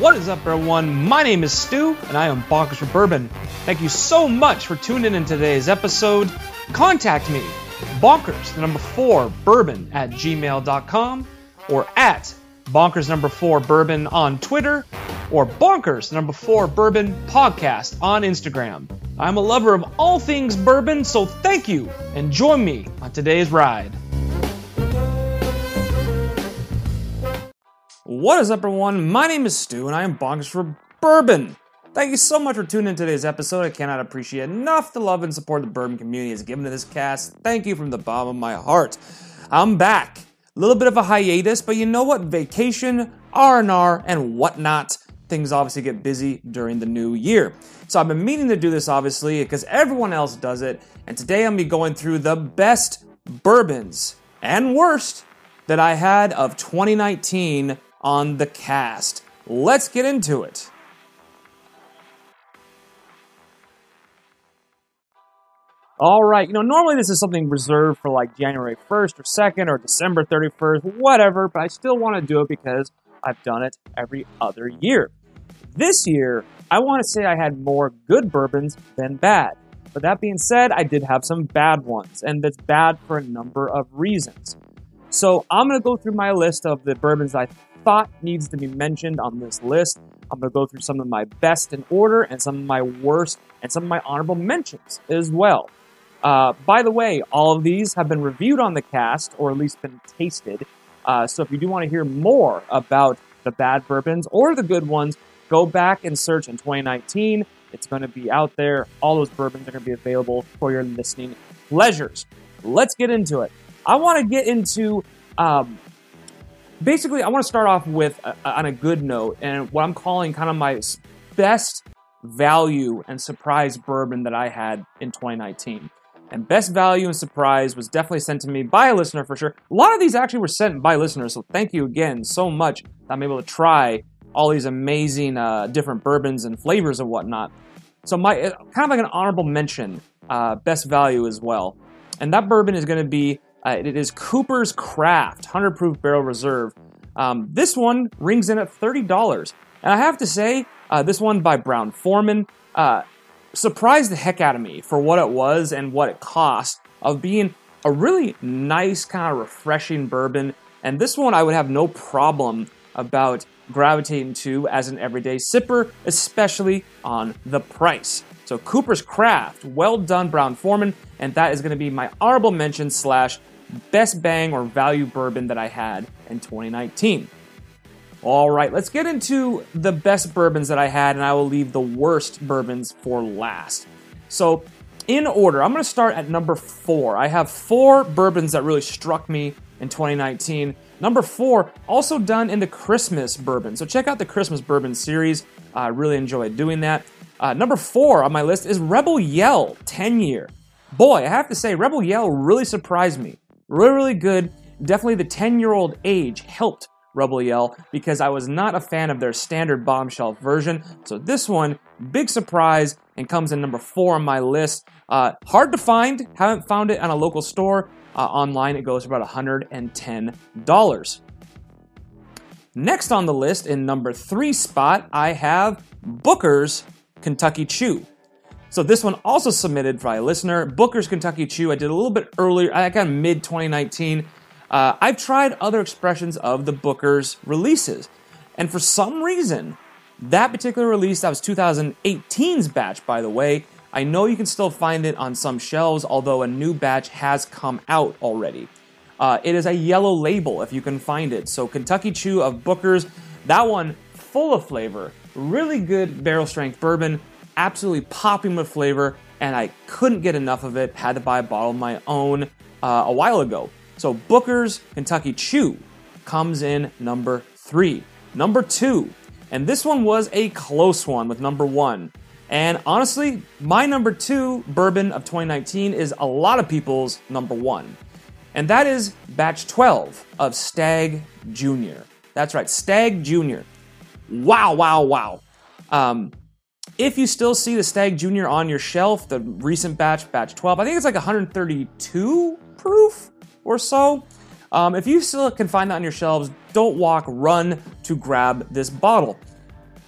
What is up, everyone? My name is Stu, and I am Bonkers for Bourbon. Thank you so much for tuning in today's episode. Contact me, bonkers4bourbon@gmail.com, or at bonkers4bourbon on Twitter, or bonkers4bourbon podcast on Instagram. I'm a lover of all things bourbon, so thank you, and join me on today's ride. What is up, everyone? My name is Stu, and I am Bonkers for Bourbon. Thank you so much for tuning in today's episode. I cannot appreciate enough the love and support the bourbon community has given to this cast. Thank you from the bottom of my heart. I'm back. A little bit of a hiatus, but you know what? Vacation, R&R, and whatnot. Things obviously get busy during the new year. So I've been meaning to do this, obviously, because everyone else does it. And today I'm going to be going through the best bourbons and worst that I had of 2019 on the cast. Let's get into it. All right, normally this is something reserved for like January 1st or 2nd or December 31st, whatever, but I still want to do it because I've done it every other year. This year, I want to say I had more good bourbons than bad. But that being said, I did have some bad ones, and that's bad for a number of reasons. So I'm going to go through my list of the bourbons I thought needs to be mentioned on this list. I'm going to go through some of my best in order and some of my worst and some of my honorable mentions as well. By the way, all of these have been reviewed on the cast, or at least been tasted. So if you do want to hear more about the bad bourbons or the good ones, go back and search in 2019. It's going to be out there. All those bourbons are going to be available for your listening pleasures. Let's get into it. I want to get into... Basically, I want to start off with on a good note, and what I'm calling kind of my best value and surprise bourbon that I had in 2019. And best value and surprise was definitely sent to me by a listener for sure. A lot of these actually were sent by listeners, so thank you again so much that I'm able to try all these amazing different bourbons and flavors and whatnot. So my kind of like an honorable mention, best value as well. And that bourbon is going to be it is Cooper's Craft 100 Proof Barrel Reserve. This one rings in at $30. And I have to say, this one by Brown-Forman surprised the heck out of me for what it was and what it cost, of being a really nice, kind of refreshing bourbon. And this one I would have no problem about gravitating to as an everyday sipper, especially on the price. So Cooper's Craft, well done, Brown-Forman, and that is going to be my honorable mention / best bang or value bourbon that I had in 2019. All right, let's get into the best bourbons that I had, and I will leave the worst bourbons for last. So in order, I'm going to start at number 4. I have 4 bourbons that really struck me in 2019. Number 4, also done in the Christmas bourbon. So check out the Christmas bourbon series. I really enjoyed doing that. Number 4 on my list is Rebel Yell 10-year. Boy, I have to say, Rebel Yell really surprised me. Really, really good. Definitely the 10-year-old age helped Rebel Yell because I was not a fan of their standard bombshell version. So this one, big surprise, and comes in number 4 on my list. Hard to find. Haven't found it on a local store. Online, it goes for about $110. Next on the list, in number 3 spot, I have Booker's Kentucky Chew. So this one also submitted by a listener. Booker's Kentucky Chew, I did a little bit earlier, I got mid-2019. I've tried other expressions of the Booker's releases. And for some reason, that particular release, that was 2018's batch, by the way, I know you can still find it on some shelves, although a new batch has come out already. It is a yellow label, if you can find it. So Kentucky Chew of Booker's, that one, full of flavor. Really good barrel strength bourbon. Absolutely popping with flavor, and I couldn't get enough of it. Had to buy a bottle of my own a while ago. So Booker's Kentucky Chew comes in number 3. Number 2, and this one was a close one with number 1. And honestly, my number 2 bourbon of 2019 is a lot of people's number 1. And that is Batch 12 of Stagg Jr. That's right, Stagg Jr. Wow, wow, wow. If you still see the Stagg Jr. on your shelf, the recent batch, Batch 12, I think it's like 132 proof or so. If you still can find that on your shelves, don't walk, run to grab this bottle.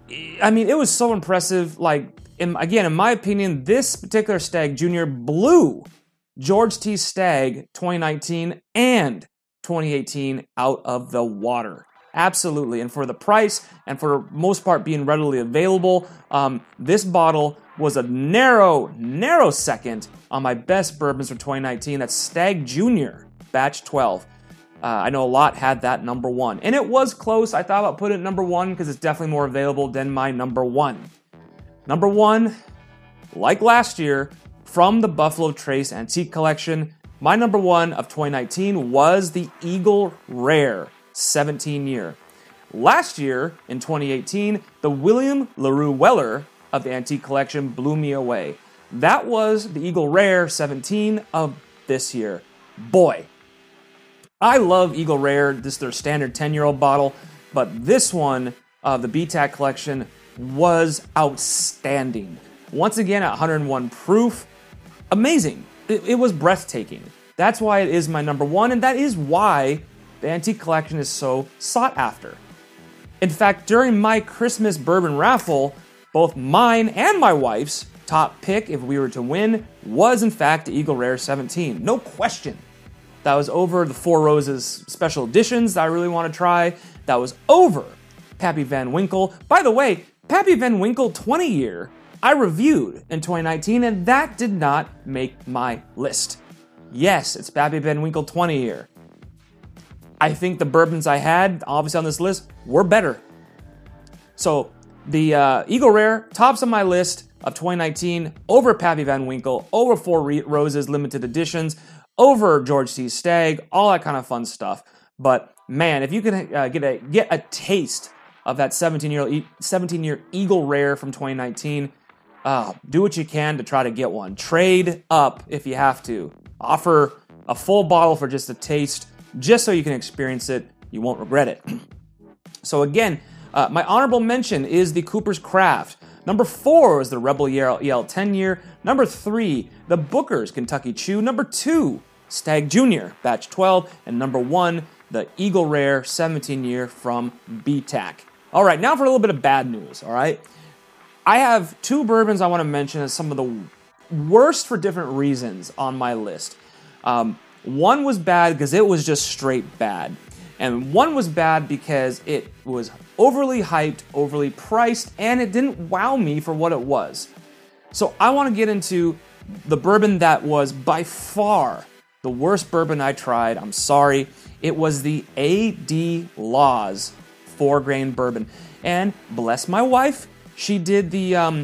I mean, it was so impressive. Like, again, in my opinion, this particular Stagg Jr. blew George T. Stagg 2019 and 2018 out of the water. Absolutely. And for the price, and for the most part being readily available, this bottle was a narrow second on my best bourbons for 2019. That's Stagg Jr. Batch 12. I know a lot had that number one. And it was close. I thought about putting it number one because it's definitely more available than my number one. Number one, like last year, from the Buffalo Trace Antique Collection, my number one of 2019 was the Eagle Rare 17 year. Last year, in 2018, the William LaRue Weller of the Antique Collection blew me away. That was the Eagle Rare 17 of this year. Boy, I love Eagle Rare. This is their standard 10-year-old bottle, but this one of the BTAC collection was outstanding. Once again, at 101 proof, amazing. It was breathtaking. That's why it is my number one, and that is why the Antique Collection is so sought after. In fact, during my Christmas bourbon raffle, both mine and my wife's top pick, if we were to win, was in fact the Eagle Rare 17. No question. That was over the Four Roses special editions that I really want to try. That was over Pappy Van Winkle. By the way, Pappy Van Winkle 20 year I reviewed in 2019, and that did not make my list. Yes, it's Pappy Van Winkle 20 year. I think the bourbons I had, obviously on this list, were better. So the Eagle Rare tops on my list of 2019 over Pappy Van Winkle, over Four Roses limited editions, over George T. Stagg, all that kind of fun stuff. But man, if you can get a taste of that 17-year Eagle Rare from 2019, do what you can to try to get one. Trade up if you have to. Offer a full bottle for just a taste, just so you can experience it. You won't regret it. So again, my honorable mention is the Cooper's Craft. Number 4 is the Rebel Yell 10-year. Number 3, the Booker's Kentucky Chew. Number 2, Stagg Jr. Batch 12. And number 1, the Eagle Rare 17-year from BTAC. All right, now for a little bit of bad news, all right? I have 2 bourbons I want to mention as some of the worst for different reasons on my list. One was bad because it was just straight bad. And one was bad because it was overly hyped, overly priced, and it didn't wow me for what it was. So I want to get into the bourbon that was by far the worst bourbon I tried. I'm sorry. It was the A.D. Laws 4-grain bourbon. And bless my wife, she did the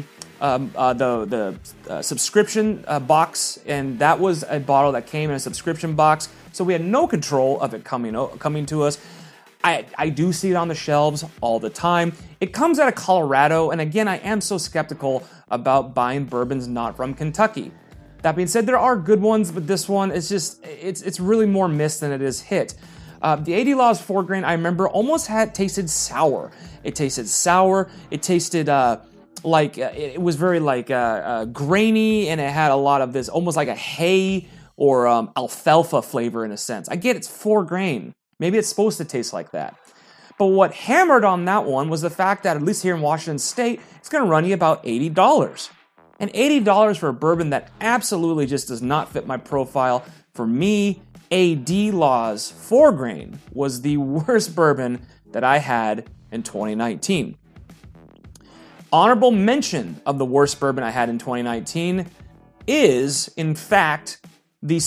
subscription box, and that was a bottle that came in a subscription box, so we had no control of it coming to us. I do see it on the shelves all the time. It comes out of Colorado, and again, I am so skeptical about buying bourbons not from Kentucky. That being said, there are good ones, but this one is just, it's really more missed than it is hit. The A.D. Laws 4-grain, I remember, almost tasted sour. It tasted sour. It tasted it was very grainy, and it had a lot of this almost like a hay or alfalfa flavor in a sense. I get it's 4-grain. Maybe it's supposed to taste like that. But what hammered on that one was the fact that, at least here in Washington State, it's going to run you about $80. And $80 for a bourbon that absolutely just does not fit my profile. For me, A.D. Laws 4-grain was the worst bourbon that I had in 2019. Honorable mention of the worst bourbon I had in 2019 is, in fact, the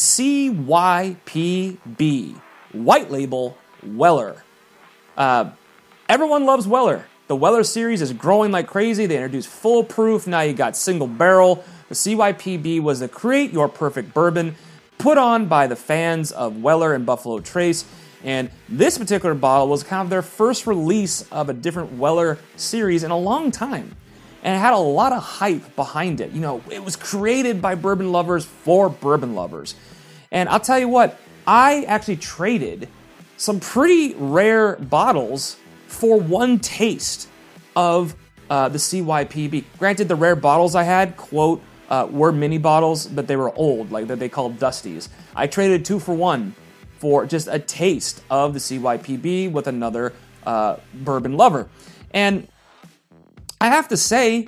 CYPB White Label Weller. Everyone loves Weller. The Weller series is growing like crazy. They introduced full proof. Now you got single barrel. The CYPB was the Create Your Perfect Bourbon put on by the fans of Weller and Buffalo Trace. And this particular bottle was kind of their first release of a different Weller series in a long time. And it had a lot of hype behind it. You know, it was created by bourbon lovers for bourbon lovers. And I'll tell you what, I actually traded some pretty rare bottles for one taste of the CYPB. Granted, the rare bottles I had, quote, were mini bottles, but they were old, like that they called Dusties. I traded 2 for 1 for just a taste of the CYPB with another bourbon lover. And I have to say,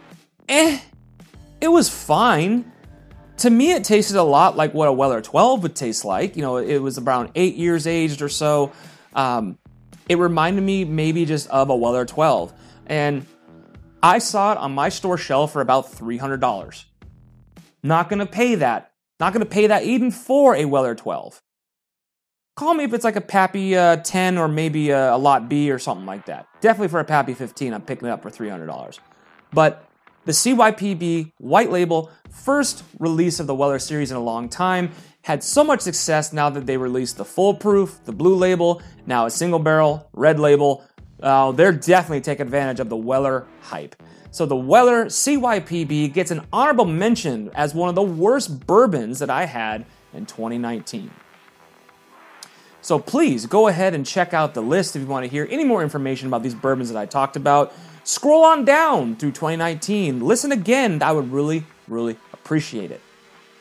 it was fine. To me, it tasted a lot like what a Weller 12 would taste like. You know, it was around 8 years aged or so. It reminded me maybe just of a Weller 12. And I saw it on my store shelf for about $300. Not going to pay that. Not going to pay that even for a Weller 12. Call me if it's like a Pappy 10 or maybe a Lot B or something like that. Definitely for a Pappy 15, I'm picking it up for $300. But the CYPB white label, first release of the Weller series in a long time, had so much success now that they released the full proof, the blue label, now a single barrel, red label. They're definitely taking advantage of the Weller hype. So the Weller CYPB gets an honorable mention as one of the worst bourbons that I had in 2019. So please go ahead and check out the list if you want to hear any more information about these bourbons that I talked about. Scroll on down through 2019. Listen again. I would really, really appreciate it.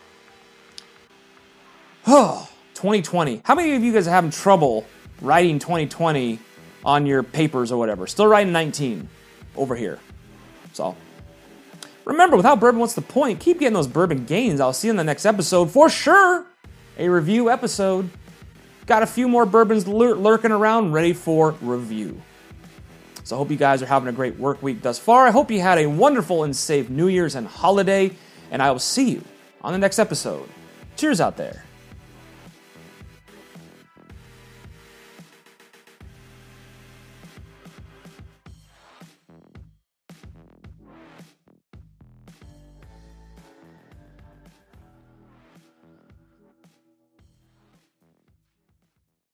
Oh, 2020. How many of you guys are having trouble writing 2020 on your papers or whatever? Still writing 19 over here. So remember, without bourbon, what's the point? Keep getting those bourbon gains. I'll see you in the next episode for sure. A review episode. Got a few more bourbons lurking around ready for review. So I hope you guys are having a great work week thus far. I hope you had a wonderful and safe New Year's and holiday. And I will see you on the next episode. Cheers out there.